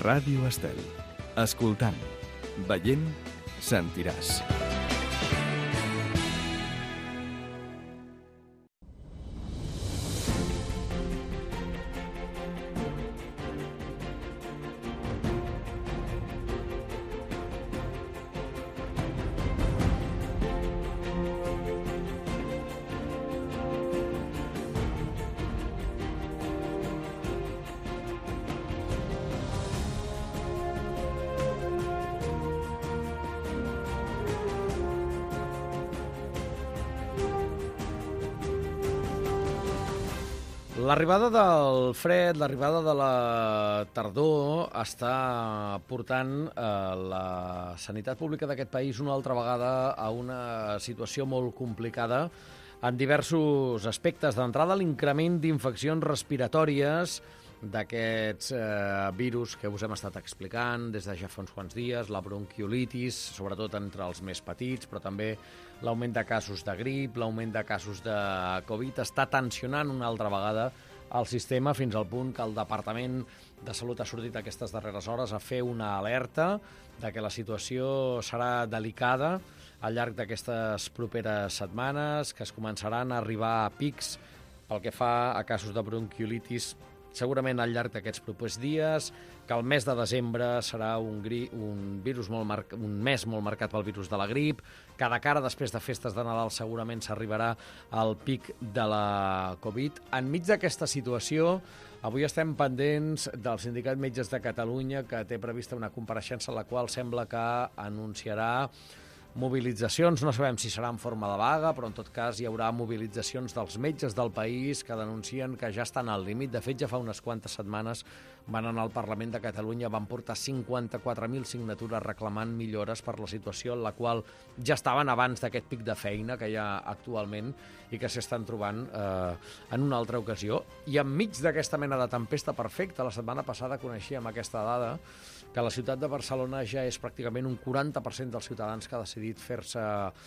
Ràdio Estel. Escoltant, veient, sentiràs. L'arribada del fred, l'arribada de la tardor està portant la sanitat pública d'aquest país una altra vegada a una situació molt complicada en diversos aspectes. D'entrada, l'increment d'infeccions respiratòries d'aquests virus que us hem estat explicant des de ja fa uns quants dies, la bronquiolitis, sobretot entre els més petits, però també l'augment de casos de grip, l'augment de casos de Covid, està tensionant una altra vegada el sistema fins al punt que el Departament de Salut ha sortit aquestes darreres hores a fer una alerta de que la situació serà delicada al llarg d'aquestes properes setmanes, que es començaran a arribar a pics pel que fa a casos de bronquiolitis segurament al llarg d'aquests propers dies, que el mes de desembre serà un mes molt marcat pel virus de la grip, que de cara després de festes de Nadal segurament s'arribarà al pic de la Covid. Enmig d'aquesta situació, avui estem pendents del Sindicat Metges de Catalunya, que té prevista una compareixença en la qual sembla que anunciarà mobilitzacions, no sabem si serà en forma de vaga, però en tot cas hi haurà mobilitzacions dels metges del país que denuncien que ja estan al límit. De fet, ja fa unes quantes setmanes van anar al Parlament de Catalunya, van portar 54.000 signatures reclamant millores per la situació en la qual ja estaven abans d'aquest pic de feina que hi ha actualment i que s'estan trobant en una altra ocasió. I enmig d'aquesta mena de tempesta perfecta, la setmana passada coneixíem aquesta dada, que la ciutat de Barcelona ja és pràcticament un 40% dels ciutadans que ha decidit fer-se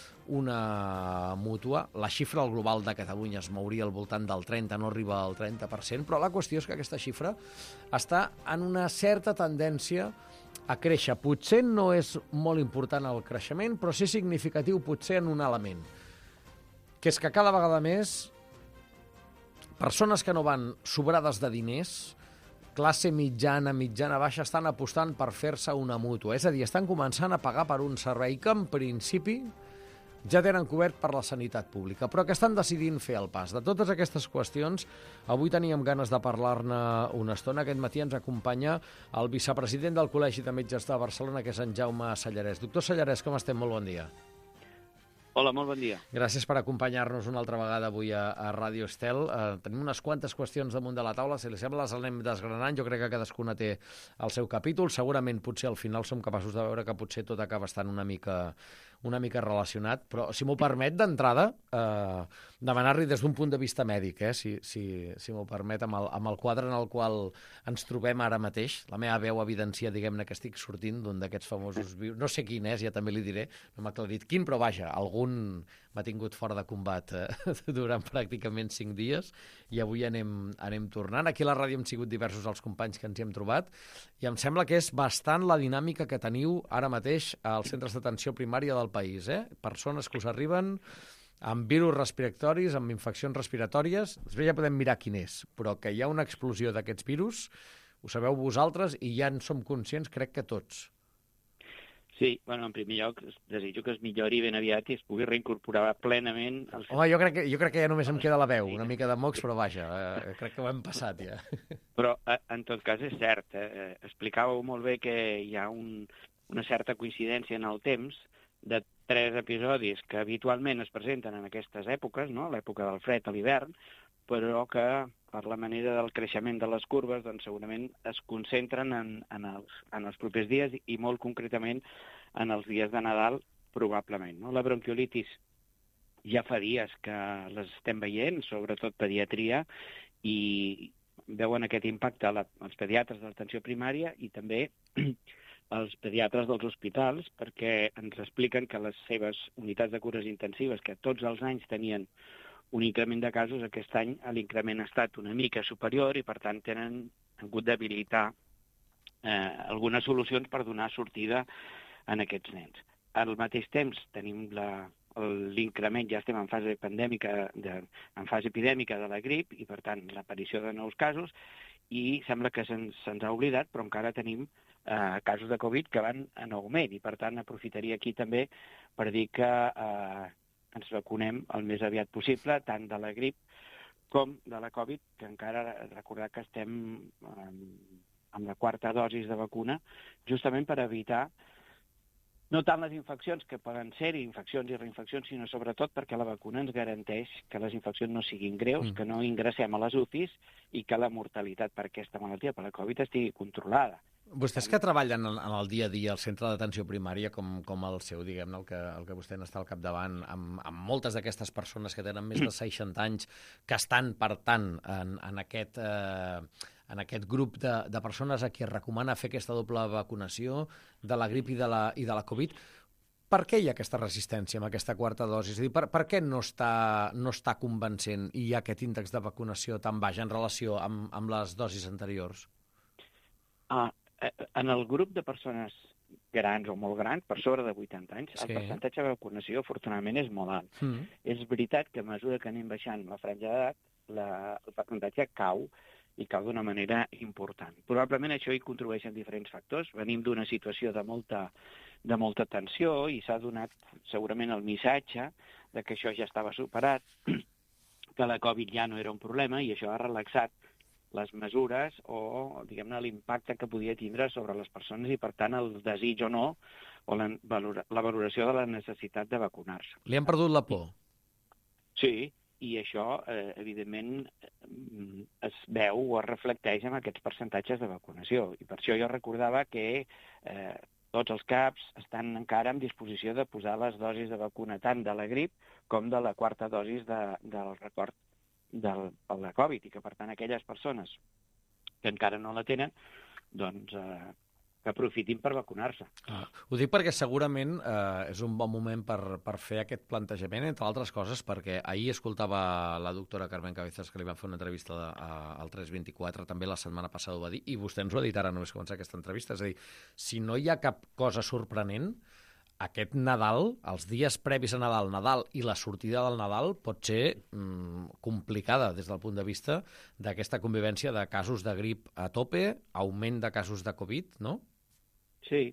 una mútua. La xifra global de Catalunya es mouria al voltant del 30, no arriba al 30%, però la qüestió és que aquesta xifra està en una certa tendència a créixer. Potser no és molt important el creixement, però sí significatiu potser en un element, que és que cada vegada més persones que no van sobrades de diners, classe mitjana, mitjana-baixa, estan apostant per fer-se una mútua. És a dir, estan començant a pagar per un servei que, en principi, ja tenen cobert per la sanitat pública, però que estan decidint fer el pas. De totes aquestes qüestions, avui teníem ganes de parlar-ne una estona. Aquest matí ens acompanya el vicepresident del Col·legi de Metges de Barcelona, que és en Jaume Sallarès. Doctor Sallarès, com estem? Molt bon dia. Hola, molt bon dia. Gràcies per acompanyar-nos una altra vegada avui a Ràdio Estel. Tenim unes quantes qüestions damunt de la taula. Si li sembla, les anem desgranant. Jo crec que cadascuna té el seu capítol. Segurament, potser al final som capaços de veure que potser tot acaba estant una mica relacionat, però si m'ho permet, d'entrada, demanar-li des d'un punt de vista mèdic, si m'ho permet, amb el quadre en el qual ens trobem ara mateix. La meva veu evidencia, diguem-ne, que estic sortint d'un d'aquests famosos virus. No sé quin és, ja també li diré, no m'ha aclarit quin, però vaja, algun m'ha tingut fora de combat durant pràcticament 5 dies i avui anem tornant. Aquí a la ràdio hem sigut diversos els companys que ens hi hem trobat i em sembla que és bastant la dinàmica que teniu ara mateix als centres d'atenció primària del país. Persones que us arriben amb virus respiratoris, amb infeccions respiratòries. Després ja podem mirar quin és, però que hi ha una explosió d'aquests virus, ho sabeu vosaltres i ja en som conscients, crec que tots. Sí, bueno, en primer lloc, desitjo que es millori ben aviat i es pugui reincorporar plenament. Home, jo crec que ja només em queda la veu, una mica de mocs, però vaja, crec que ho hem passat ja. Però, en tot cas, és cert. Explicàveu molt bé que hi ha una certa coincidència en el temps de 3 episodis que habitualment es presenten en aquestes èpoques, no? L'època del fred a l'hivern, però que per la manera del creixement de les curves doncs segurament es concentren en els propers dies i molt concretament en els dies de Nadal probablement. No? La bronquiolitis ja fa dies que les estem veient, sobretot pediatria, i veuen aquest impacte als pediatres de l'atenció primària i també els pediatres dels hospitals, perquè ens expliquen que les seves unitats de cures intensives, que tots els anys tenien un increment de casos, aquest any l'increment ha estat una mica superior i, per tant, han hagut d'habilitar algunes solucions per donar sortida a aquests nens. Al mateix temps tenim l'increment, ja estem en fase epidèmica de la grip i, per tant, l'aparició de nous casos, i sembla que se'ns ha oblidat, però encara tenim casos de Covid que van en augment, i, per tant, aprofitaria aquí també per dir que ens vacunem el més aviat possible, tant de la grip com de la Covid, que encara recordar que estem amb la quarta dosis de vacuna, justament per evitar no tant les infeccions, que poden ser infeccions i reinfeccions, sinó sobretot perquè la vacuna ens garanteix que les infeccions no siguin greus, que no ingressem a les UCIs i que la mortalitat per aquesta malaltia, per la Covid, estigui controlada. Vostès que treballen en el dia a dia al centre d'atenció primària, com el seu, diguem-ne, el que vostè n'està al capdavant, amb moltes d'aquestes persones que tenen més de 60 anys, que estan, per tant, en aquest grup de persones a qui es recomana fer aquesta doble vacunació de la grip i de la Covid, per què hi ha aquesta resistència amb aquesta quarta dosi? És a dir, per què no està convencent i hi ha aquest índex de vacunació tan baix en relació amb les dosis anteriors? En el grup de persones grans o molt grans, per sobre de 80 anys, el percentatge de vacunació, afortunadament, és molt alt. És veritat que a mesura que anem baixant la franja d'edat, el percentatge cau, i cau d'una manera important. Probablement això hi contribueixen diferents factors. Venim d'una situació de molta tensió i s'ha donat segurament el missatge de que això ja estava superat, que la Covid ja no era un problema, i això ha relaxat les mesures o, diguem-ne, l'impacte que podia tindre sobre les persones i, per tant, el desig o no, o la valoració de la necessitat de vacunar-se. Li han perdut la por? Sí, i això, evidentment, es veu o es reflecteix en aquests percentatges de vacunació. I per això jo recordava que tots els CAPs estan encara en disposició de posar les dosis de vacuna tant de la grip com de la quarta dosis del record de la Covid, i que, per tant, aquelles persones que encara no la tenen, doncs, que aprofitin per vacunar-se. Ho dic perquè segurament és un bon moment per fer aquest plantejament, entre altres coses, perquè ahir escoltava la doctora Carmen Cabezas, que li van fer una entrevista al 324, també la setmana passada ho va dir, i vostè ens ho ha dit ara només començar aquesta entrevista, és a dir, si no hi ha cap cosa sorprenent, aquest Nadal, els dies previs a Nadal i la sortida del Nadal pot ser complicada des del punt de vista d'aquesta convivència de casos de grip a tope, augment de casos de Covid, no? Sí.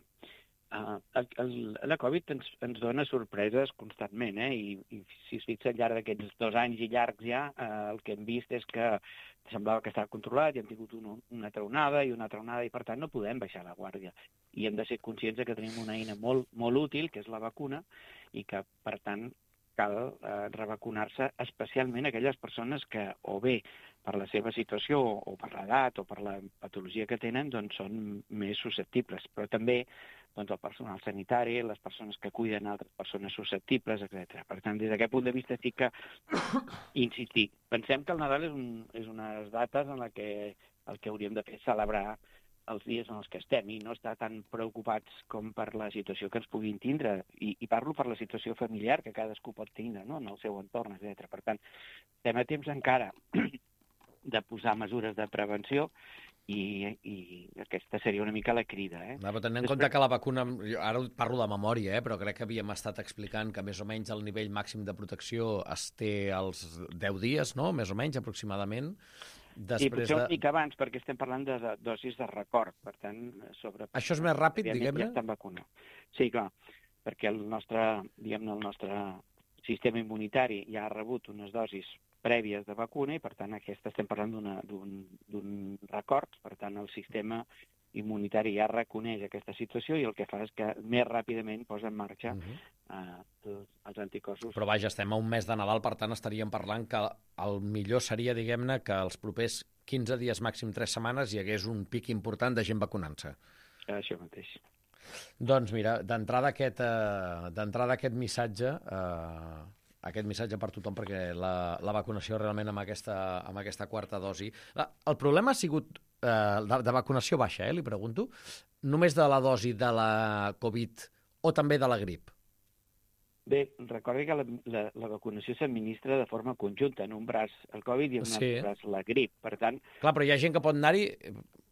La Covid ens dona sorpreses constantment, i si es fixa al llarg d'aquests 2 anys i llargs ja, el que hem vist és que semblava que estava controlat i hem tingut una altra onada, i per tant no podem baixar la guàrdia. I hem de ser conscients que tenim una eina molt, molt útil, que és la vacuna, i que, per tant, cal revacunar-se, especialment aquelles persones que, o bé per la seva situació, o per l'edat, o per la patologia que tenen, doncs són més susceptibles. Però també el personal sanitari, les persones que cuiden altres persones susceptibles, etc. Per tant, des d'aquest punt de vista sí que insistir. Pensem que el Nadal és unes dates en què el que hauríem de fer és celebrar els dies en els que estem i no estar tan preocupats com per la situació que ens puguin tindre. I parlo per la situació familiar que cadascú pot tindre, no?, en el seu entorn, etc. Per tant, estem a temps encara de posar mesures de prevenció i aquesta seria una mica la crida. Però tenint en compte que la vacuna, ara parlo de memòria, però crec que havíem estat explicant que més o menys el nivell màxim de protecció es té als 10 dies, no?, més o menys, aproximadament. Sí, potser una mica abans, perquè estem parlant de dosis de record, per tant... Això és més ràpid, diguem-ne? Sí, clar, perquè el nostre sistema immunitari ja ha rebut unes dosis prèvies de vacuna i, per tant, estem parlant d'un record. Per tant, el sistema immunitari ja reconeix aquesta situació i el que fa és que més ràpidament posa en marxa els anticossos. Però vaja, estem a un mes de Nadal, per tant estaríem parlant que el millor seria, diguem-ne, que els propers 15 dies, màxim 3 setmanes, hi hagués un pic important de gent vacunant-se. Això mateix. Doncs mira, d'entrada aquest missatge... aquest missatge per tothom, perquè la vacunació realment amb aquesta quarta dosi... El problema ha sigut de vacunació baixa, li pregunto, només de la dosi de la Covid o també de la grip? Bé, recordi que la vacunació s'administra de forma conjunta, en un braç el Covid i en un altre braç la grip, per tant... Clar, però hi ha gent que pot anar-hi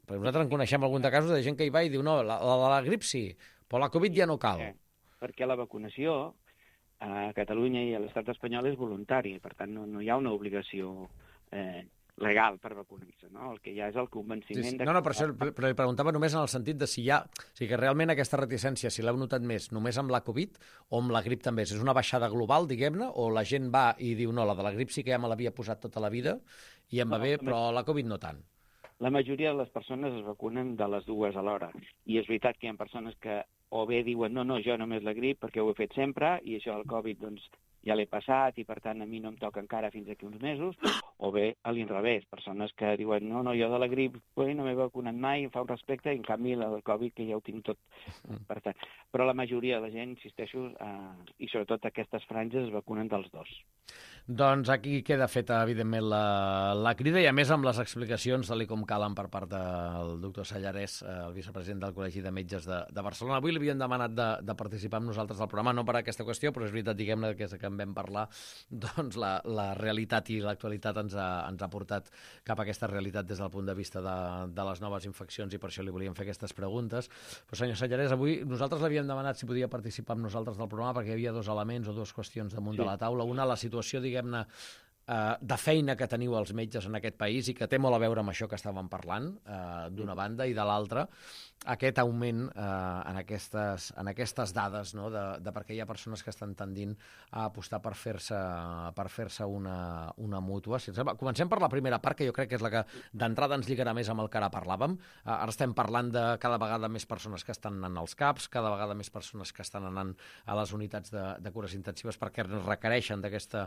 Perquè nosaltres en coneixem algun de casos de gent que hi va i diu no, la de la grip sí, però la Covid ja no cal. Perquè la vacunació a Catalunya i a l'estat espanyol és voluntari, per tant no hi ha una obligació legal per vacunar-se, no? El que hi ha és el convenciment... No, per això però li preguntava només en el sentit de si hi ha... O sigui, que realment aquesta reticència, si l'heu notat més només amb la Covid o amb la grip també, és una baixada global, diguem-ne, o la gent va i diu no, la de la grip sí que ja me l'havia posat tota la vida i em va bé, però la Covid no tant. La majoria de les persones es vacunen de les dues alhora. I és veritat que hi ha persones que o bé diuen no, jo només la grip perquè ho he fet sempre i això del Covid doncs ja l'he passat i per tant a mi no em toca encara fins aquí uns mesos, o bé a l'inrevés, persones que diuen no, jo de la grip no m'he vacunat mai, em fa un respecte, i en canvi la del Covid que ja ho tinc tot. Per tant, però la majoria de la gent, insisteixo, i sobretot aquestes franges es vacunen dels dos. Doncs aquí queda feta, evidentment, la crida, i a més amb les explicacions tal com calen per part del doctor Sallarès, el vicepresident del Col·legi de Metges de Barcelona. Avui li havien demanat de participar amb nosaltres al programa, no per aquesta qüestió, però és veritat, diguem-ne, que en vam parlar, doncs la realitat i l'actualitat ens ha portat cap a aquesta realitat des del punt de vista de les noves infeccions, i per això li volíem fer aquestes preguntes. Però, senyor Sallarès, avui nosaltres l'havíem demanat si podia participar amb nosaltres del programa perquè hi havia dos elements o dues qüestions damunt de la taula. Una, la situació, diguem-ne, de feina que teniu els metges en aquest país i que té molt a veure amb això que estàvem parlant, d'una banda, i de l'altra, aquest augment en aquestes dades, no? de perquè hi ha persones que estan tendint a apostar per fer-se una mútua. Comencem per la primera part, que jo crec que és la que d'entrada ens lligarà més amb el que ara parlàvem. Ara estem parlant de cada vegada més persones que estan anant als CAPs, cada vegada més persones que estan anant a les unitats de cures intensives perquè requereixen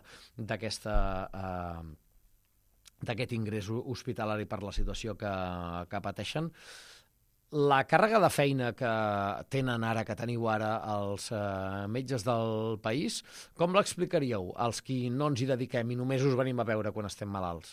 d'aquest ingrés hospitalari per la situació que pateixen. La càrrega de feina que teniu ara els metges del país, com l'explicaríeu als qui no ens hi dediquem i només us venim a veure quan estem malalts?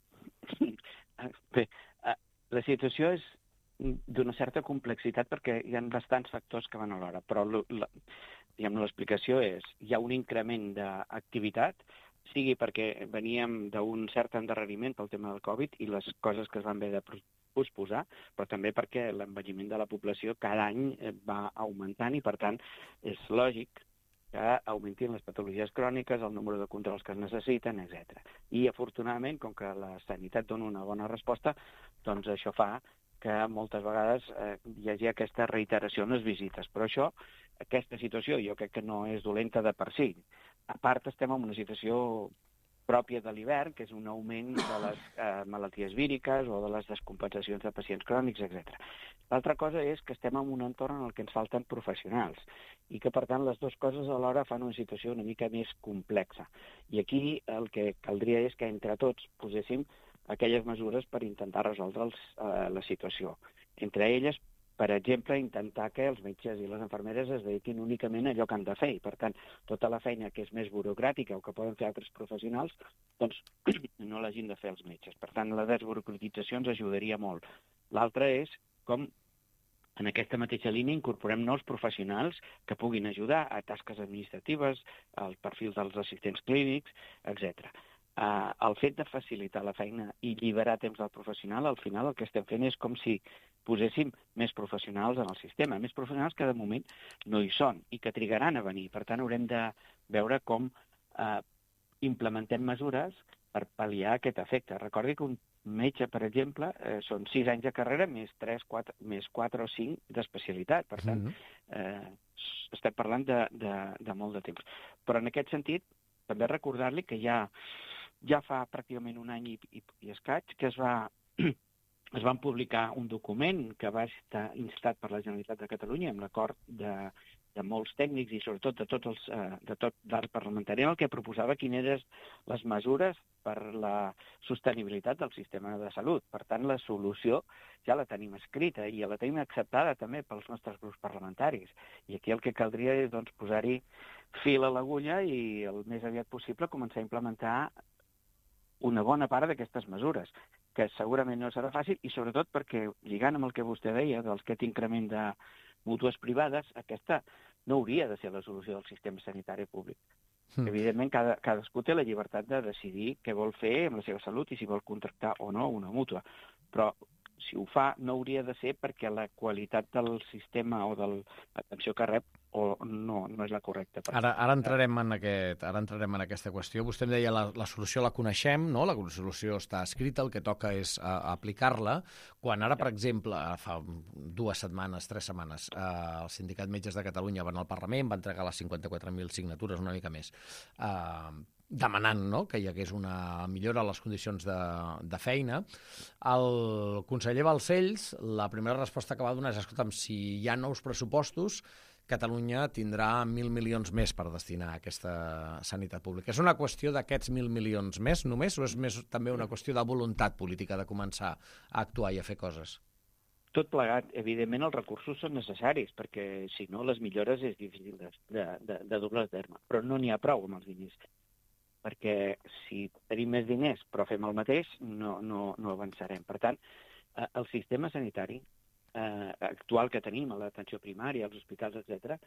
Bé, la situació és d'una certa complexitat perquè hi ha bastants factors que van alhora, però l'explicació és hi ha un increment d'activitat, sigui perquè veníem d'un cert endarreriment pel tema del Covid i les coses que es van haver de posposar, però també perquè l'envelliment de la població cada any va augmentant i, per tant, és lògic que augmentin les patologies cròniques, el número de controls que es necessiten, etc. I, afortunadament, com que la sanitat dona una bona resposta, doncs això fa que moltes vegades hi hagi aquesta reiteració en les visites. Però aquesta situació jo crec que no és dolenta de per si. A part, estem en una situació pròpia de l'hivern, que és un augment de les malalties víriques o de les descompensacions de pacients crònics, etc. L'altra cosa és que estem en un entorn en què ens falten professionals i que, per tant, les dues coses alhora fan una situació una mica més complexa. I aquí el que caldria és que entre tots poséssim aquelles mesures per intentar resoldre la situació. Entre elles, per exemple, intentar que els metges i les infermeres es dediquin únicament a allò que han de fer. I, per tant, tota la feina que és més burocràtica o que poden fer altres professionals, doncs no l'hagin de fer els metges. Per tant, la desburocratització ens ajudaria molt. L'altra és com en aquesta mateixa línia incorporem nous professionals que puguin ajudar a tasques administratives, al perfil dels assistents clínics, etc. El fet de facilitar la feina i lliberar temps del professional, al final el que estem fent és com si poséssim més professionals en el sistema, més professionals que de moment no hi són i que trigaran a venir. Per tant, haurem de veure com implementem mesures per pal·liar aquest efecte. Recordi que un metge, per exemple, són 6 anys de carrera més 4 o 5 d'especialitat. Per tant, estem parlant de molt de temps. Però en aquest sentit, també recordar-li que ja fa pràcticament un any i escaig que es van publicar un document que va estar instat per la Generalitat de Catalunya amb l'acord de molts tècnics i sobretot de tot l'art parlamentari, en el que proposava quines eren les mesures per la sostenibilitat del sistema de salut. Per tant, la solució ja la tenim escrita i la tenim acceptada també pels nostres grups parlamentaris. I aquí el que caldria és posar-hi fil a l'agulla i el més aviat possible començar a implementar una bona part d'aquestes mesures, que segurament no serà fàcil i sobretot perquè, lligant amb el que vostè deia d'aquest increment de mútues privades, aquesta no hauria de ser la solució del sistema sanitari públic. Evidentment, cadascú té la llibertat de decidir què vol fer amb la seva salut i si vol contractar o no una mútua. Però si ho fa, no hauria de ser perquè la qualitat del sistema o de l'atenció que rep no és la correcta. Ara entrarem en aquesta qüestió. Vostè em deia la solució la coneixem, no? La solució està escrita, el que toca és aplicar-la. Quan ara, per exemple, fa 2 setmanes, 3 setmanes, el Sindicat Metges de Catalunya va anar al Parlament, va entregar les 54.000 signatures, una mica més, demanant, no?, que hi hagués una millora a les condicions de feina. El conseller Balcells, la primera resposta que va donar és: escolta'm, si hi ha nous pressupostos, Catalunya tindrà 1.000 milions més per destinar a aquesta sanitat pública. És una qüestió d'aquests 1.000 milions més només, o és més també una qüestió de voluntat política de començar a actuar i a fer coses? Tot plegat. Evidentment, els recursos són necessaris, perquè si no, les millores és difícil de doblar el terme. Però no n'hi ha prou amb els diners. Perquè si tenim més diners però fem el mateix, no avançarem. Per tant, el sistema sanitari actual que tenim a l'atenció primària, als hospitals, etc.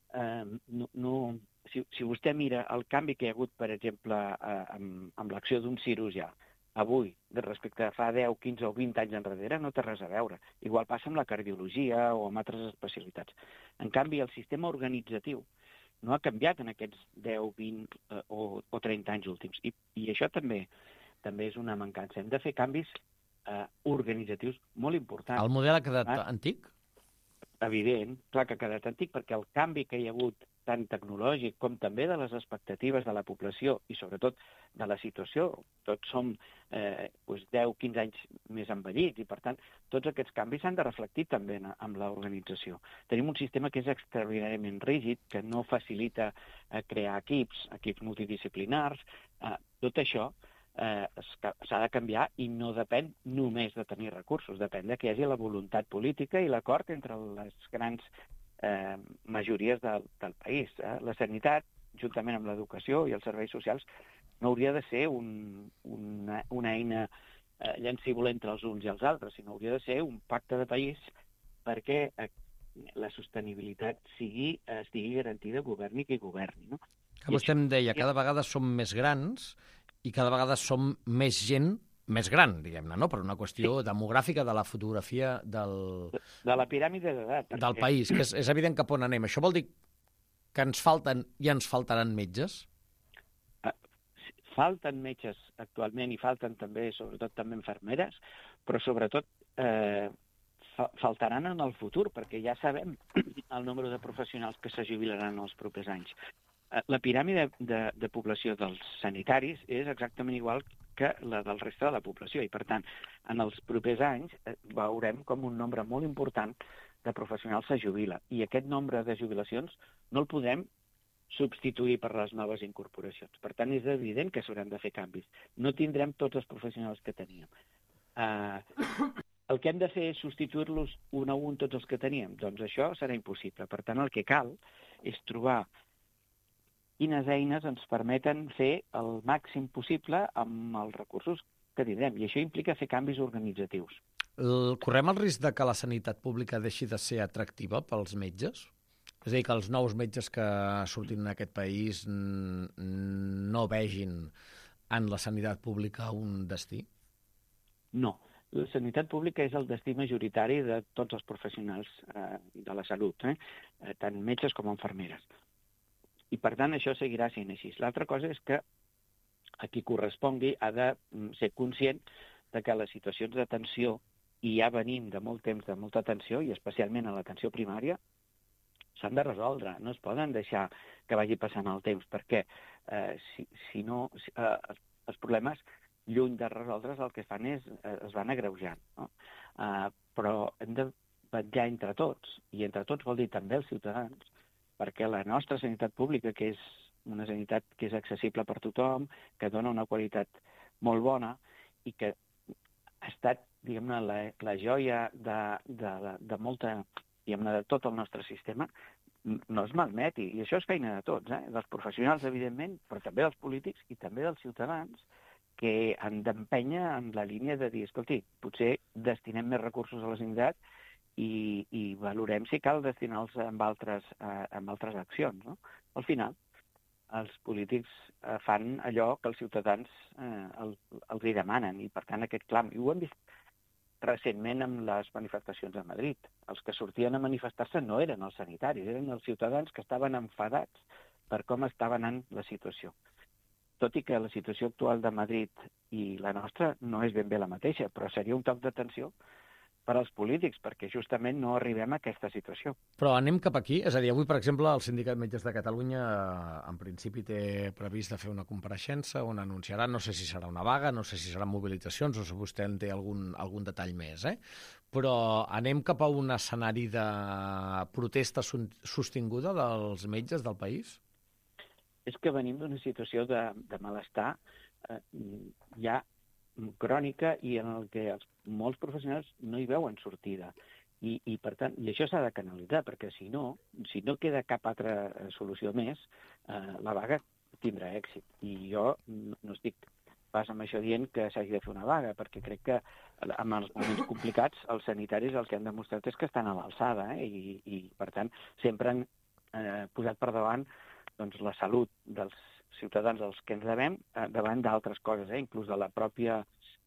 Si vostè mira el canvi que hi ha hagut, per exemple, amb l'acció d'un cirurgià, avui, respecte a fa 10, 15 o 20 anys enrere, no té res a veure. Igual passa amb la cardiologia o amb altres especialitats. En canvi, el sistema organitzatiu no ha canviat en aquests 10, 20 o 30 anys últims. I això també és una mancança. Hem de fer canvis organitzatius molt importants. El model ha quedat antic? Evident, clar que ha quedat antic, perquè el canvi que hi ha hagut tant tecnològic com també de les expectatives de la població i sobretot de la situació, tots som 10-15 anys més envellits i per tant tots aquests canvis s'han de reflectir també en l'organització. Tenim un sistema que és extraordinàriament rígid, que no facilita crear equips multidisciplinars. Tot això s'ha de canviar i no depèn només de tenir recursos, depèn de que hi hagi la voluntat política i l'acord entre les grans majories del país. La sanitat, juntament amb l'educació i els serveis socials, no hauria de ser una eina llancívola entre els uns i els altres, sinó hauria de ser un pacte de país perquè la sostenibilitat estigui garantida, governi qui governi. No? Que vostè em deia, cada vegada som més grans i cada vegada som més gent més gran, diguem-ne, no? Per una qüestió demogràfica de la fotografia de la piràmide d'edat. Del país, que és evident cap on anem. Això vol dir que ens falten i ens faltaran metges? Falten metges actualment i falten també, sobretot també infermeres, però sobretot faltaran en el futur, perquè ja sabem el nombre de professionals que se jubilaran els propers anys. La piràmide de població dels sanitaris és exactament igual que la del reste de la població i, per tant, en els propers anys veurem com un nombre molt important de professionals se jubila i aquest nombre de jubilacions no el podem substituir per les noves incorporacions. Per tant, és evident que s'hauran de fer canvis. No tindrem tots els professionals que teníem. El que hem de fer és substituir-los un a un tots els que teníem. Doncs això serà impossible. Per tant, el que cal és trobar quines eines ens permeten fer el màxim possible amb els recursos que tindrem. I això implica fer canvis organitzatius. Correm el risc de que la sanitat pública deixi de ser atractiva pels metges? És a dir, que els nous metges que surtin en aquest país no vegin en la sanitat pública un destí? No. La sanitat pública és el destí majoritari de tots els professionals de la salut, tant metges com infermeres. I, per tant, això seguirà sent així. L'altra cosa és que a qui correspongui ha de ser conscient de que les situacions d'atenció, i ja venim de molt temps de molta atenció, i especialment a l'atenció primària, s'han de resoldre. No es poden deixar que vagi passant el temps, perquè si no, els problemes, lluny de resoldre's, el que fan és es van agreujant. No? Però hem de vetllar entre tots, i entre tots vol dir també els ciutadans, perquè la nostra sanitat pública, que és una sanitat que és accessible per tothom, que dona una qualitat molt bona i que ha estat, diguem-ne, la joia de molta, diguem-ne, de tot el nostre sistema, no es malmeti. I això és feina de tots, dels professionals, evidentment, però també dels polítics i també dels ciutadans, que han d'empènyer en la línia de dir, escolti, potser destinem més recursos a la sanitat i valorem si cal destinar-los amb altres accions. No? Al final, els polítics fan allò que els ciutadans els hi demanen, i per tant aquest clam. I ho hem vist recentment amb les manifestacions a Madrid. Els que sortien a manifestar-se no eren els sanitaris, eren els ciutadans que estaven enfadats per com estava anant la situació. Tot i que la situació actual de Madrid i la nostra no és ben bé la mateixa, però seria un toc d'atenció per als polítics, perquè justament no arribem a aquesta situació. Però anem cap aquí? És a dir, avui, per exemple, el Sindicat Metges de Catalunya en principi té previst de fer una compareixença on anunciarà, no sé si serà una vaga, no sé si seran mobilitzacions, o si vostè en té algun detall més, però anem cap a un escenari de protesta sostinguda dels metges del país? És que venim d'una situació de malestar ja crònica i en el que molts professionals no hi veuen sortida. I per tant, i això s'ha de canalitzar, perquè si no queda cap altra solució més, la vaga tindrà èxit. I jo no estic pas amb això dient que s'hagi de fer una vaga, perquè crec que en els moments complicats els sanitaris el que han demostrat és que estan a l'alçada, i per tant sempre han posat per davant doncs, la salut dels ciutadans als que ens devem davant d'altres coses, inclús de la pròpia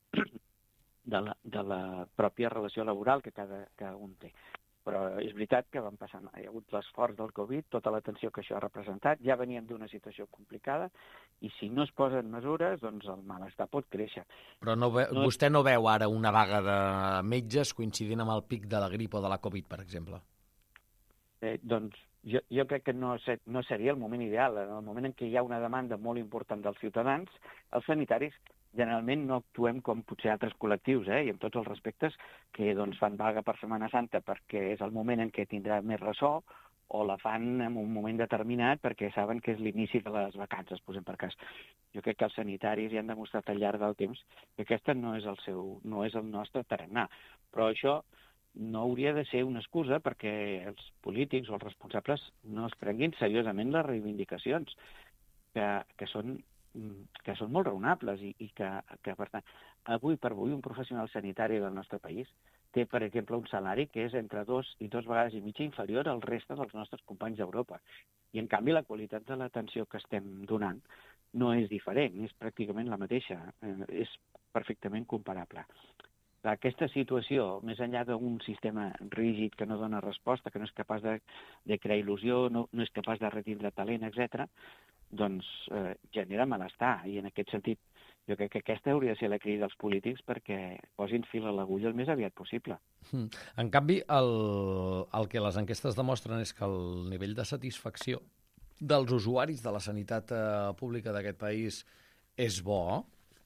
relació laboral que cada un té. Però és veritat que hi ha hagut l'esforç del Covid, tota l'atenció que això ha representat, ja veníem d'una situació complicada i si no es posen mesures, doncs el malestar pot créixer. Però vostè no veu ara una vaga de metges coincidint amb el pic de la grip o de la Covid, per exemple? Doncs jo crec que no seria el moment ideal. En el moment en què hi ha una demanda molt important dels ciutadans, els sanitaris generalment no actuem com potser altres col·lectius, i amb tots els respectes, que doncs, fan vaga per Setmana Santa perquè és el moment en què tindrà més ressò, o la fan en un moment determinat perquè saben que és l'inici de les vacances, posem per cas. Jo crec que els sanitaris ja han demostrat al llarg del temps que aquesta no és el nostre tarannà. Però això no hauria de ser una excusa perquè els polítics o els responsables no es prenguin seriosament les reivindicacions, que són molt raonables i que, per tant, avui per avui un professional sanitari del nostre país té, per exemple, un salari que és entre 2 i 2 vegades i mitja inferior al reste dels nostres companys d'Europa. I, en canvi, la qualitat de l'atenció que estem donant no és diferent, és pràcticament la mateixa, és perfectament comparable. Aquesta situació, més enllà d'un sistema rígid que no dona resposta, que no és capaç de crear il·lusió, no és capaç de retindre talent, etc., doncs genera malestar. I en aquest sentit, jo crec que aquesta hauria de ser la crida dels polítics perquè posin fil a l'agulla el més aviat possible. En canvi, el que les enquestes demostren és que el nivell de satisfacció dels usuaris de la sanitat pública d'aquest país és bo,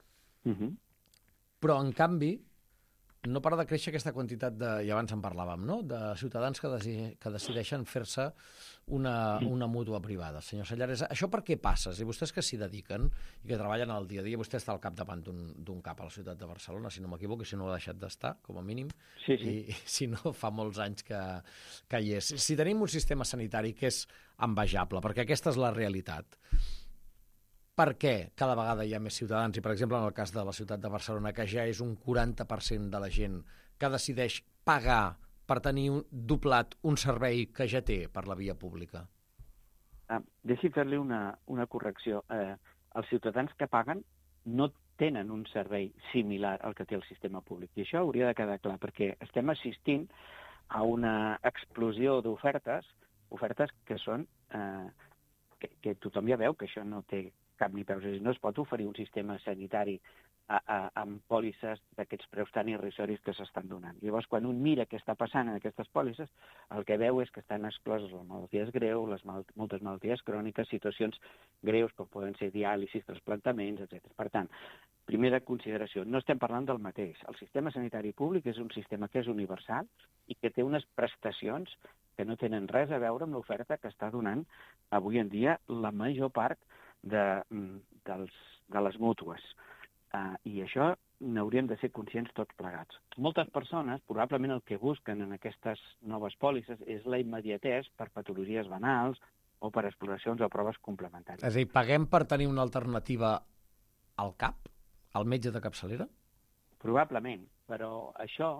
però, en canvi, no para de créixer aquesta quantitat i abans en parlàvem, no?, de ciutadans que decideixen fer-se una mútua privada. Senyor Sallares, això per què passa? Si vostès que s'hi dediquen i que treballen al dia a dia, vostè està al capdavant d'un CAP a la ciutat de Barcelona, si no m'equivoco, si no ho ha deixat d'estar, com a mínim, sí. I si no, fa molts anys que hi és. Si tenim un sistema sanitari que és envejable, perquè aquesta és la realitat, per què cada vegada hi ha més ciutadans, i per exemple en el cas de la ciutat de Barcelona, que ja és un 40% de la gent que decideix pagar per tenir doblat un servei que ja té per la via pública? Deixi fer-li una correcció. Els ciutadans que paguen no tenen un servei similar al que té el sistema públic, i això hauria de quedar clar, perquè estem assistint a una explosió d'ofertes, ofertes que són que tothom ja veu que això no té cap ni peus. No es pot oferir un sistema sanitari amb pòlisses d'aquests preus tan irrisoris que s'estan donant. Llavors, quan un mira què està passant en aquestes pòlisses, el que veu és que estan excloses les malalties greus, moltes malalties cròniques, situacions greus com poden ser diàlisis, trasplantaments, etc. Per tant, primera consideració, no estem parlant del mateix. El sistema sanitari públic és un sistema que és universal i que té unes prestacions que no tenen res a veure amb l'oferta que està donant avui en dia la major part de les mútues. I això n'hauríem de ser conscients tots plegats. Moltes persones, probablement el que busquen en aquestes noves pòlisses és la immediatesa per patologies banals o per exploracions o proves complementàries. És a dir, paguem per tenir una alternativa al CAP, al metge de capçalera? Probablement, però això,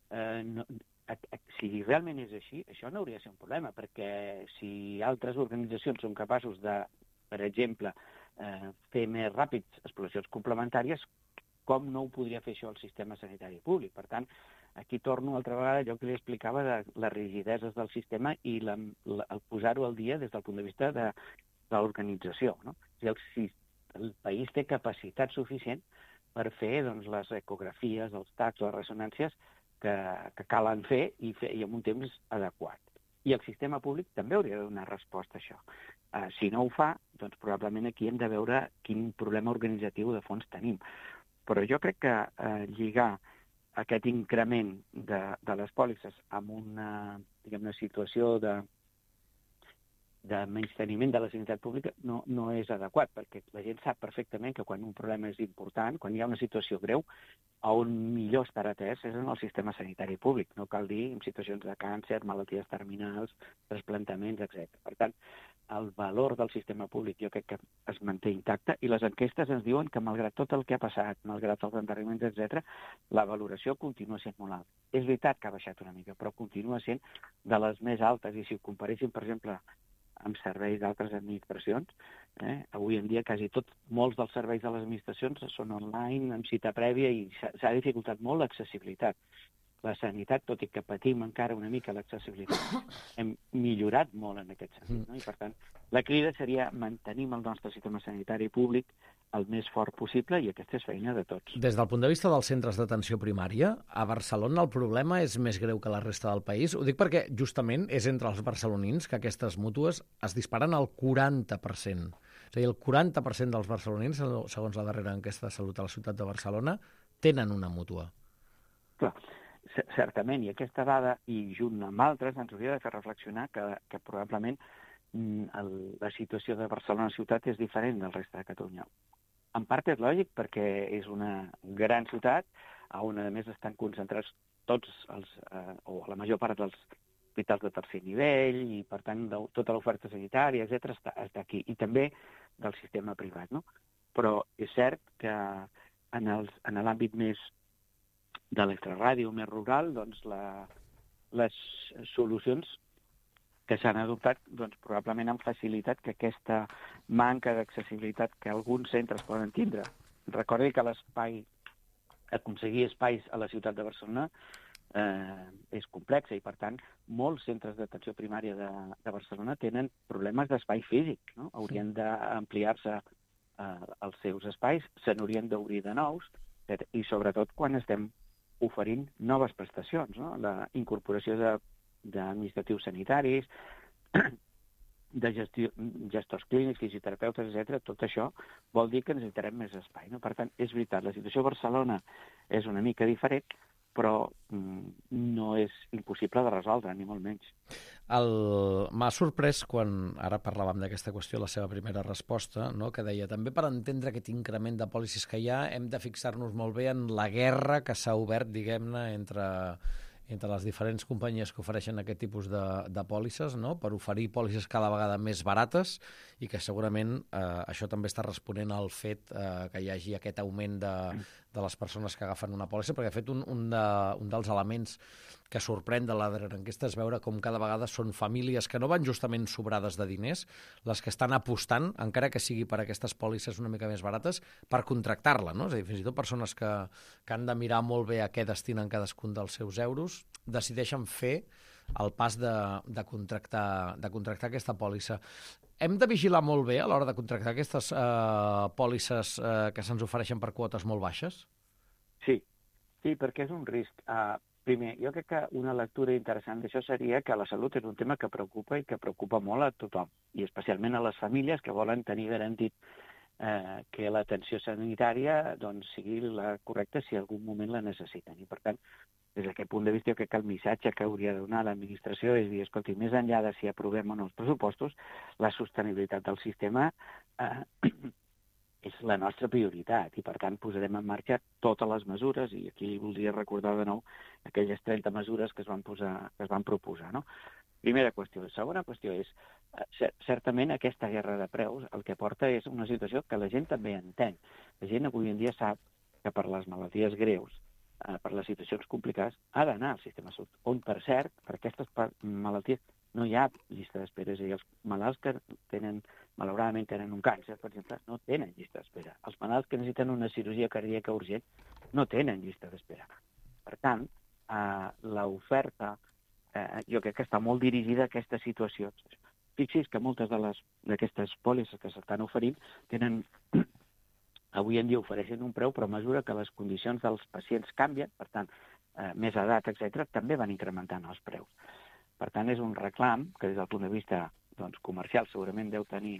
si realment és així, això no hauria de ser un problema, perquè si altres organitzacions són capaços de, per exemple, fer més ràpids exploracions complementàries, com no ho podria fer això el sistema sanitari públic? Per tant, aquí torno altra vegada allò que li explicava de les rigideses del sistema i el posar-ho al dia des del punt de vista de l'organització, no? Si el país té capacitat suficient per fer doncs, les ecografies, els tacs, les ressonàncies que calen fer i en un temps adequat. I el sistema públic també hauria de donar resposta a això. Si no ho fa, doncs probablement aquí hem de veure quin problema organitzatiu de fons tenim. Però jo crec que lligar aquest increment de les pòlisses amb una, diguem-ne, situació de menysteniment de la sanitat pública no és adequat, perquè la gent sap perfectament que quan un problema és important, quan hi ha una situació greu, on millor estarà atès és en el sistema sanitari públic. No cal dir en situacions de càncer, malalties terminals, trasplantaments, etc. Per tant, el valor del sistema públic jo crec que es manté intacte i les enquestes ens diuen que malgrat tot el que ha passat, malgrat els endarreriments, etc., la valoració continua sent molt alta. És veritat que ha baixat una mica, però continua sent de les més altes i si ho comparéssim, per exemple, amb serveis d'altres administracions. Avui en dia molts dels serveis de les administracions són online, amb cita prèvia, i s'ha dificultat molt l'accessibilitat. La sanitat, tot i que patim encara una mica l'accessibilitat, hem millorat molt en aquest sentit. No? I, per tant, la crida seria mantenir el nostre sistema sanitari públic el més fort possible, i aquesta és feina de tots. Des del punt de vista dels centres d'atenció primària, a Barcelona el problema és més greu que la resta del país. Ho dic perquè justament és entre els barcelonins que aquestes mútues es disparen al 40%. És a dir, el 40% dels barcelonins, segons la darrera enquesta de salut a la ciutat de Barcelona, tenen una mútua. Clar, certament, i aquesta dada, i junt amb altres, ens hauria de fer reflexionar que probablement la situació de Barcelona ciutat és diferent del resta de Catalunya. En part és lògic perquè és una gran ciutat on a més estan concentrats tots o la major part dels hospitals de tercer nivell i, per tant, tota l'oferta sanitària, etc., està aquí. I també del sistema privat, no? Però és cert que en l'àmbit més de l'extraràdio, més rural, doncs les solucions que s'han adoptat, doncs, probablement han facilitat que aquesta manca d'accessibilitat que alguns centres poden tindre. Recordi que aconseguir espais a la ciutat de Barcelona és complexa i, per tant, molts centres d'atenció primària de Barcelona tenen problemes d'espai físic, no? Haurien d'ampliar-se els seus espais, se n'haurien d'obrir de nous, i sobretot quan estem oferint noves prestacions, no? La incorporació d'administratius sanitaris, de gestors clínics, fisioterapeutes, etc. Tot això vol dir que necessitarem més espai, no? Per tant, és veritat, la situació a Barcelona és una mica diferent, però no és impossible de resoldre, ni molt menys. M'ha sorprès quan ara parlàvem d'aquesta qüestió, la seva primera resposta, no? Que deia, també per entendre aquest increment de pòlissis que hi ha, hem de fixar-nos molt bé en la guerra que s'ha obert, diguem-ne, entre les diferents companyies que ofereixen aquest tipus de pòlisses, no? Per oferir pòlisses cada vegada més barates i que segurament això també està responent al fet que hi hagi aquest augment de les persones que agafen una pòlissa, perquè de fet un dels elements que sorprèn de la darrera enquesta és veure com cada vegada són famílies que no van justament sobrades de diners, les que estan apostant, encara que sigui per aquestes pòlisses una mica més barates, per contractar-la, no? És a dir, fins i tot persones que han de mirar molt bé a què destinen cadascun dels seus euros, decideixen fer el pas de contractar aquesta pòlissa. Hem de vigilar molt bé a l'hora de contractar aquestes pòlisses que se'ns ofereixen per quotes molt baixes? Sí, perquè és un risc. Primer, jo crec que una lectura interessant d'això seria que la salut és un tema que preocupa i que preocupa molt a tothom, i especialment a les famílies que volen tenir garantit que l'atenció sanitària doncs, sigui la correcta si en algun moment la necessiten. I, per tant, des d'aquest punt de vista, jo crec que el missatge que hauria de donar l'administració és dir, escolti, més enllà de si aprovem o no els pressupostos, la sostenibilitat del sistema és la nostra prioritat i, per tant, posarem en marxa totes les mesures, i aquí voldria recordar de nou aquelles 30 mesures que es van proposar, no? Primera qüestió. Segona qüestió és, certament aquesta guerra de preus el que porta és una situació que la gent també entén. La gent avui en dia sap que per les malalties greus, per les situacions complicades, ha d'anar al sistema de salut, on, per cert, per aquestes malalties no hi ha llista d'espera. És a dir, els malalts que malauradament tenen un càncer, per exemple, no tenen llista d'espera. Els malalts que necessiten una cirurgia cardíaca urgent no tenen llista d'espera. Per tant, l'oferta, jo crec que està molt dirigida a aquestes situacions. Fixi's que moltes d'aquestes pòlisses que s'estan oferint tenen, avui en dia ofereixen un preu, però a mesura que les condicions dels pacients canvien, per tant, més edat, etc., també van incrementant els preus. Per tant, és un reclam que des del punt de vista comercial segurament deu tenir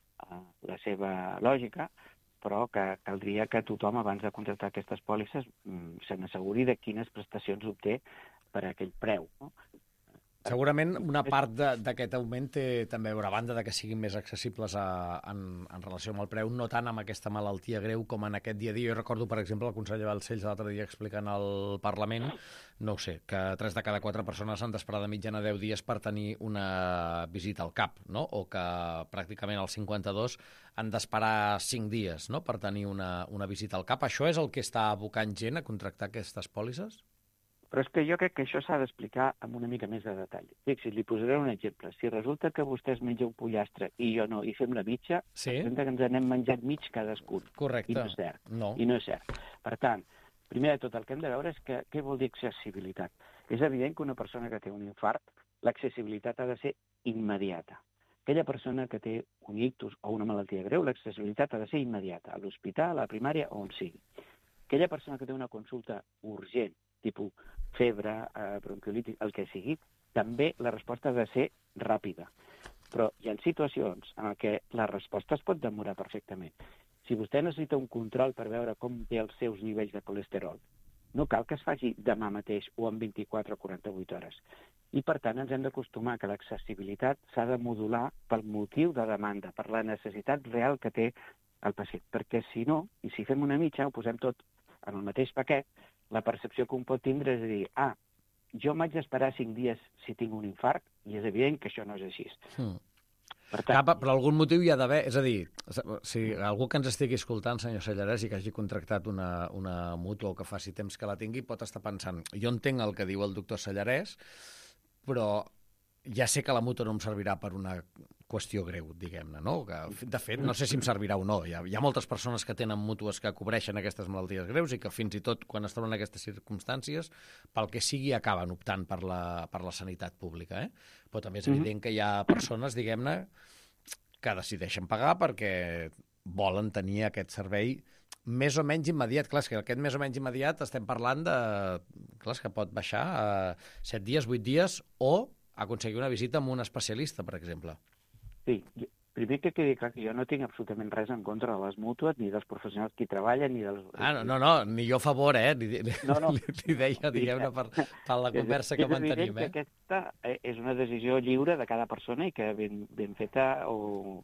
la seva lògica, però que caldria que tothom, abans de contractar aquestes pòlisses, se n'asseguri de quines prestacions obté per aquell preu, no? Segurament una part d'aquest augment té també a veure, a banda de que siguin més accessibles en relació amb el preu, no tant amb aquesta malaltia greu com en aquest dia a dia. Jo recordo, per exemple, el conseller Balcells l'altre dia explicant al Parlament, no ho sé, que 3 de cada 4 persones han d'esperar de mitjana 10 dies per tenir una visita al CAP, no? O que pràcticament els 52 han d'esperar 5 dies, no?, per tenir una visita al CAP. Això és el que està abocant gent a contractar aquestes pòlisses? Però és que jo crec que això s'ha d'explicar amb una mica més de detall. Fixi, li posaré un exemple. Si resulta que vostè es menja un pollastre i jo no, i fem la mitja, resulta que ens anem menjant mig cadascun. Correcte. I no és cert. No. I no és cert. Per tant, primer de tot, el que hem de veure és que, què vol dir accessibilitat. És evident que una persona que té un infart, l'accessibilitat ha de ser immediata. Aquella persona que té un ictus o una malaltia greu, l'accessibilitat ha de ser immediata, a l'hospital, a la primària, on sigui. Aquella persona que té una consulta urgent, tipus febre, bronquiolitis, el que sigui, també la resposta ha de ser ràpida. Però hi ha situacions en què la resposta es pot demorar perfectament. Si vostè necessita un control per veure com té els seus nivells de colesterol, no cal que es faci demà mateix o en 24 o 48 hores. I, per tant, ens hem d'acostumar que l'accessibilitat s'ha de modular pel motiu de demanda, per la necessitat real que té el pacient. Perquè, si no, i si fem una mitja, ho posem tot en el mateix paquet, la percepció que un pot tindre és a dir, jo m'haig d'esperar 5 dies si tinc un infart, i és evident que això no és així. Per tant, per algun motiu hi ha d'haver, és a dir, si algú que ens estigui escoltant, senyor Sallarès, i que hagi contractat una mútua o que faci temps que la tingui, pot estar pensant, jo entenc el que diu el doctor Sallarès, però ja sé que la mútua no em servirà per una qüestió greu, diguem-ne, no? Que, de fet, no sé si em servirà o no. Hi ha moltes persones que tenen mútues que cobreixen aquestes malalties greus i que fins i tot, quan es troben en aquestes circumstàncies, pel que sigui, acaben optant per la sanitat pública. Però també és evident que hi ha persones, diguem-ne, que decideixen pagar perquè volen tenir aquest servei més o menys immediat. Clar, és que aquest més o menys immediat estem parlant de... Clar, és que pot baixar a 7 dies, 8 dies o aconseguir una visita amb un especialista, per exemple. Sí, primer que quedi clar que jo no tinc absolutament res en contra de les mútues, ni dels professionals que hi treballen, ni dels... No, ni jo a favor, No. Li deia, diguem-ne, per la conversa que mantenim. És evident que aquesta és una decisió lliure de cada persona i que ben feta o...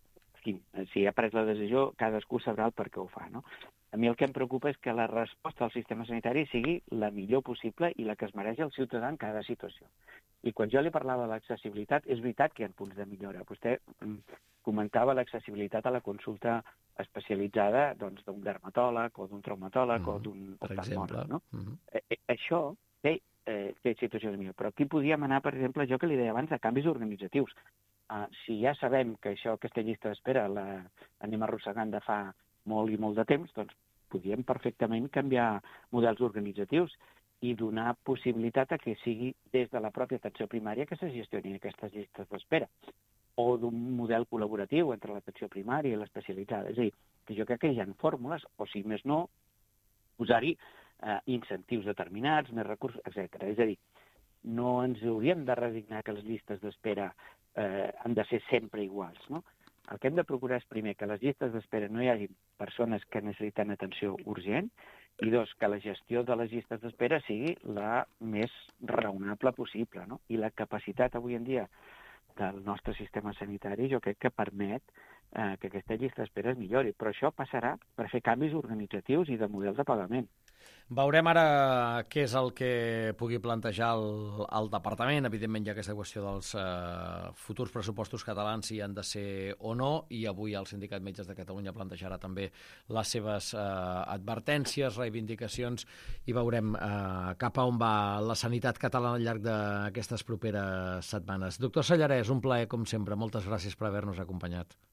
Si ha pres la decisió, cadascú sabrà el per què ho fa, no? A mi el que em preocupa és que la resposta al sistema sanitari sigui la millor possible i la que es mereix el ciutadà en cada situació. I quan jo li parlava de l'accessibilitat, és veritat que hi ha punts de millora. Vostè comentava l'accessibilitat a la consulta especialitzada d'un dermatòleg o d'un traumatòleg o d'un oftalmòleg, no? Això té situacions millors. Però aquí podíem anar, per exemple, jo que li deia abans, a canvis organitzatius. Si ja sabem que aquesta llista d'espera l'anem arrossegant de fa molt i molt de temps, doncs podíem perfectament canviar models organitzatius i donar possibilitat a que sigui des de la pròpia atenció primària que se gestionin aquestes llistes d'espera, o d'un model col·laboratiu entre l'atenció primària i l'especialitzada. És a dir, que jo crec que hi ha fórmules, o si més no, posar-hi incentius determinats, més recursos, etc. És a dir, no ens hauríem de resignar que les llistes d'espera han de ser sempre iguals, no? El que hem de procurar és, primer, que a les llistes d'espera no hi hagi persones que necessiten atenció urgent, i dos, que la gestió de les llistes d'espera sigui la més raonable possible, no? I la capacitat avui en dia del nostre sistema sanitari jo crec que permet que aquesta llista d'espera es millori, però això passarà per fer canvis organitzatius i de models de pagament. Veurem ara què és el que pugui plantejar el departament. Evidentment hi ha aquesta qüestió dels futurs pressupostos catalans, si han de ser o no, i avui el Sindicat Metges de Catalunya plantejarà també les seves advertències, reivindicacions, i veurem cap a on va la sanitat catalana al llarg d'aquestes properes setmanes. Doctor Sallarès, un plaer com sempre. Moltes gràcies per haver-nos acompanyat.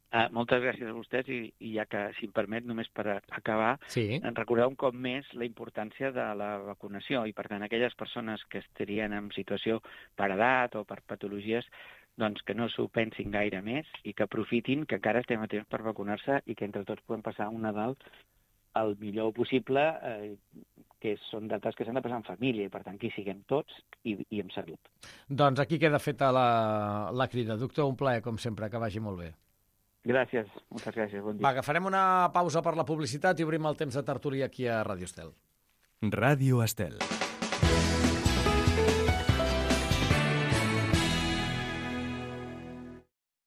Moltes gràcies a vostès i ja que, si em permet, només per acabar, Sí. recordeu un cop més la importància de la vacunació i, per tant, aquelles persones que estarien en situació per edat o per patologies, doncs que no s'ho pensin gaire més i que aprofitin que encara estem a temps per vacunar-se i que entre tots podem passar un Nadal el millor possible, que són dates que s'han de passar en família i, per tant, que hi siguem tots i amb salut. Doncs aquí queda feta la crida. Doctor, un plaer, com sempre, que vagi molt bé. Gràcies, moltes gràcies, bon dia. Va, agafarem una pausa per la publicitat i obrim el temps de tertúlia aquí a Ràdio Estel. Ràdio Estel.